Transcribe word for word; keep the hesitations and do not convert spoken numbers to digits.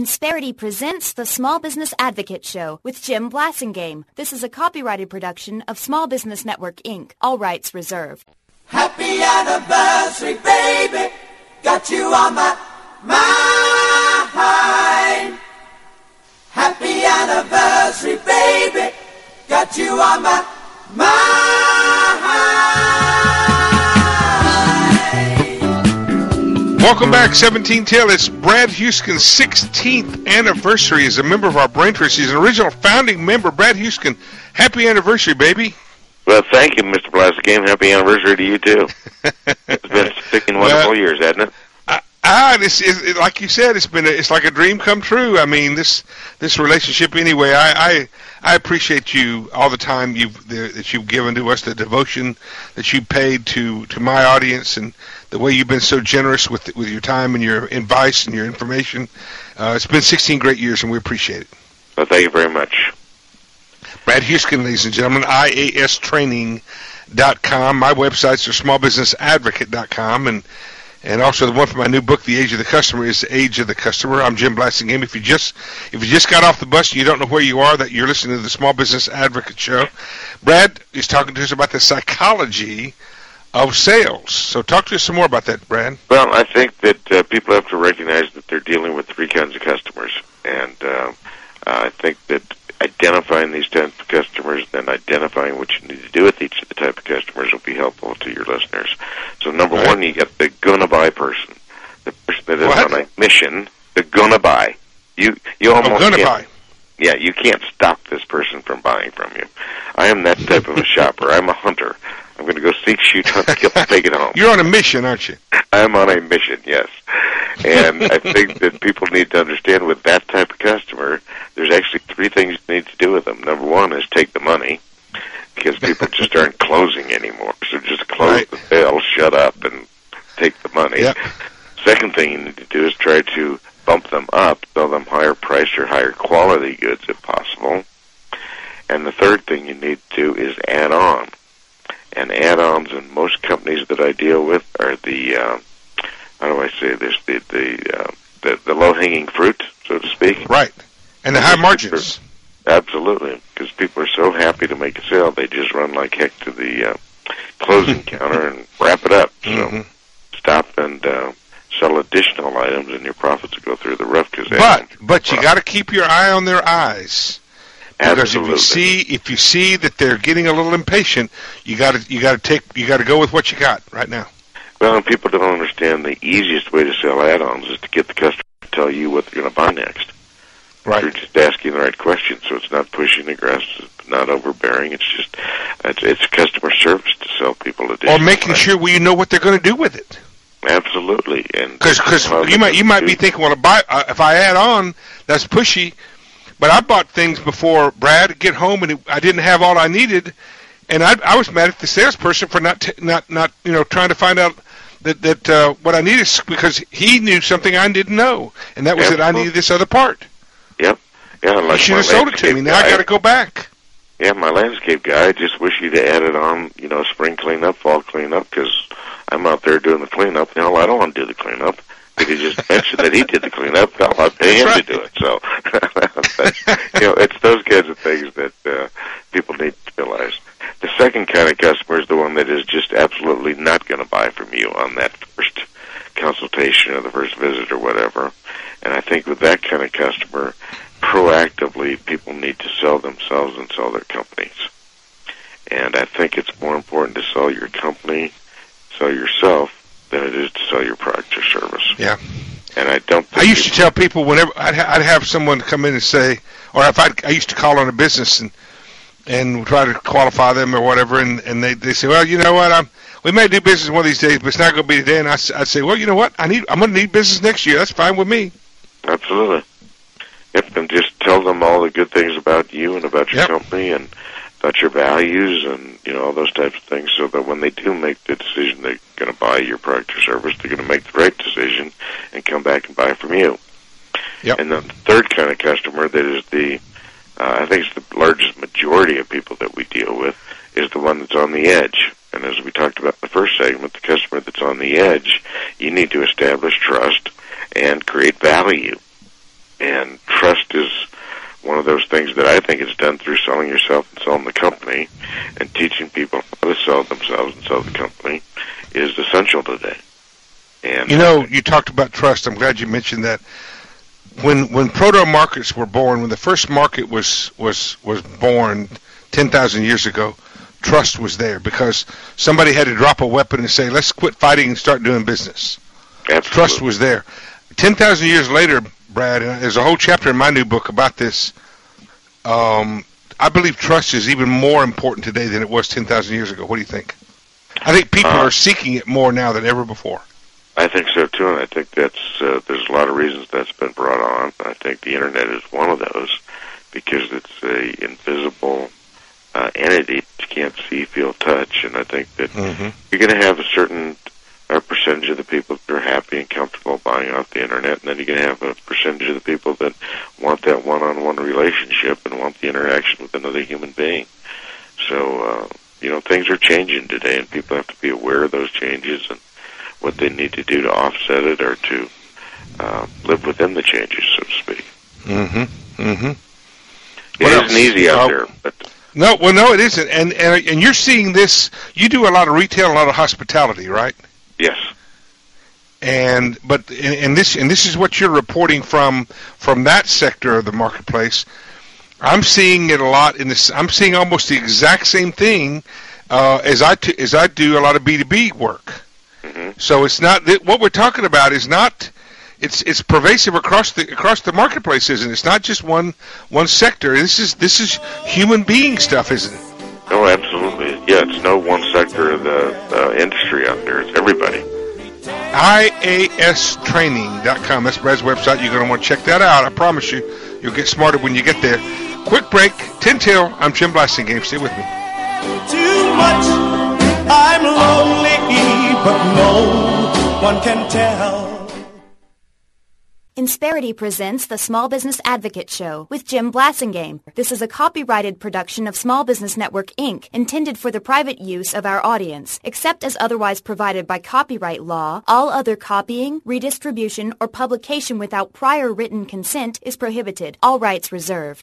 Insperity presents the Small Business Advocate Show with Jim Blasingame. This is a copyrighted production of Small Business Network, Incorporated. All rights reserved. Happy anniversary, baby. Got you on my mind. Happy anniversary, baby. Got you on my mind. Welcome back, seventeen Till. It's Brad Huesken's sixteenth anniversary as a member of our Brain Trust. He's an original founding member. Brad Huesken, happy anniversary, baby. Well, thank you, Mister Blasingame. Happy anniversary to you, too. It's been sixteen wonderful well, years, hasn't it? Uh, ah, this is, it, like you said, it's been a, it's like a dream come true. I mean, this this relationship anyway, I, I, I appreciate you all the time you've, the, that you've given to us, the devotion that you paid to, to my audience, and the way you've been so generous with with your time and your advice and your information. Uh, it's been sixteen great years, and we appreciate it. Well, thank you very much. Brad Huesken, ladies and gentlemen, I A S training dot com. My websites are small business advocate dot com, and and also the one for my new book, The Age of the Customer, is The Age of the Customer. I'm Jim Blasingame. If you just if you just got off the bus and you don't know where you are, that you're listening to the Small Business Advocate Show. Brad is talking to us about the psychology of sales. So talk to us some more about that, Brad. Well, I think that uh, people have to recognize that they're dealing with three kinds of customers, and uh, I think that identifying these types of customers, then identifying what you need to do with each of the type of customers will be helpful to your listeners. So number right. one, you get the gonna buy person, the person that is what? on a mission, the gonna buy. You you almost oh, gonna can't, buy. Yeah, you can't stop this person from buying from you. I am that type of a shopper. I'm a hunter. I'm going to go seek, shoot, hunt, kill, take it home. You're on a mission, aren't you? I'm on a mission, yes. And I think that people need to understand with that type of customer, there's actually three things you need to do with them. Number one is take the money, because people just aren't closing anymore. So just close right. the sale, shut up, and take the money. Yep. Second thing you need to do is try to bump them up, sell them higher price or higher quality goods if possible. And the third thing you need to do is add on. And add-ons in most companies that I deal with are the, uh, how do I say this, the the, uh, the, the low-hanging fruit, so to speak. Right, and the high margins. Absolutely, because people are so happy to make a sale, they just run like heck to the uh, closing counter and wrap it up. So mm-hmm. stop and uh, sell additional items, and your profits will go through the roof. Cause but but you got to keep your eye on their eyes. Because Absolutely. if you see if you see that they're getting a little impatient, you got to you got to take you got to go with what you got right now. Well, and people don't understand the easiest way to sell add-ons is to get the customer to tell you what they're going to buy next. Right. You're just asking the right questions, so it's not pushing aggressive, not overbearing. It's just it's, it's customer service to sell people additional. Or making items. Sure we know what they're going to do with it. Absolutely, and because you might you might do. be thinking, well, if I, uh, if I add on, that's pushy. But I bought things before, Brad, get home, and it, I didn't have all I needed, and I, I was mad at the salesperson for not, t- not, not, you know, trying to find out that that uh, what I needed, because he knew something I didn't know, and that was yep. that I needed this other part. Yep. Yeah. Like he should have sold it to me. Now guy, I got to go back. Yeah, my landscape guy. I just wish he'd added on, you know, spring cleanup, fall cleanup, because I'm out there doing the cleanup. Hell, I don't want to do the cleanup. If he just mentioned that he did the cleanup, hell, I'd pay him right. to do it. So, but, you know, it's those kinds of things that uh, people need to realize. The second kind of customer is the one that is just absolutely not going to buy from you on that first consultation or the first visit or whatever. And I think with that kind of customer, proactively, people need to sell themselves and sell their companies. And I think it's more important to sell your company, sell yourself, than it is to sell your product or service. Yeah. And I don't think I used to tell people whenever I'd, ha- I'd have someone come in and say, or if I'd, I used to call on a business and and try to qualify them or whatever, and, and they they say, well, you know what, I'm we may do business one of these days, but it's not going to be today. And I, I'd say, well, you know what, I need I'm going to need business next year. That's fine with me. Absolutely. Yep, and just tell them all the good things about you and about your yep. company and about your values and, you know, all those types of things, so that when they do make the decision they're going to buy your product or service, they're going to make the right decision and come back and buy from you. Yep. And then the third kind of customer that is the, uh, I think it's the largest majority of people that we deal with, is the one that's on the edge. And as we talked about in the first segment, the customer that's on the edge, you need to establish trust and create value. And trust is one of those things that I think is done through selling yourself and selling the company, and teaching people how to sell themselves and sell the company is essential today. And you know, you talked about trust. I'm glad you mentioned that. When when proto markets were born, when the first market was was was born ten thousand years ago, trust was there because somebody had to drop a weapon and say, "Let's quit fighting and start doing business." Absolutely. Trust was there. ten thousand years later, Brad, and there's a whole chapter in my new book about this. Um, I believe trust is even more important today than it was ten thousand years ago. What do you think? I think people uh, are seeking it more now than ever before. I think so too, and I think that's uh, there's a lot of reasons that's been brought on. I think the internet is one of those because it's a invisible uh, entity that you can't see, feel, touch, and I think that mm-hmm. you're going to have a certain uh, percentage of the people that are happy and comfortable buying off the internet, and then you're going to have a percentage of the people that want that one-on-one relationship and want the interaction with another human being. So, uh, you know, things are changing today, and people have to be aware of those changes and what they need to do to offset it or to uh, live within the changes, so to speak. Mm-hmm. Mm-hmm. It What isn't else? easy out Uh, there, but No, well, no, it isn't. And, and and you're seeing this. You do a lot of retail, a lot of hospitality, right? yes. And but and, and this and this is what you're reporting from from that sector of the marketplace. I'm seeing it a lot in this. I'm seeing almost the exact same thing uh, as I t- as I do a lot of B two B work. Mm-hmm. So it's not that what we're talking about is not. It's it's pervasive across the across the marketplace, isn't it? It's not just one one sector. This is this is human being stuff, isn't it? No, absolutely. Yeah, it's no one sector of the uh, industry out there. It's everybody. I A S training dot com. That's Brad's website. You're going to want to check that out. I promise you, you'll get smarter when you get there. Quick break. ten till. I'm Jim Blasingame. Stay with me. Too much, I'm lonely, but no one can tell. Insperity presents the Small Business Advocate Show with Jim Blasingame. This is a copyrighted production of Small Business Network, Incorporated, intended for the private use of our audience. Except as otherwise provided by copyright law, all other copying, redistribution, or publication without prior written consent is prohibited. All rights reserved.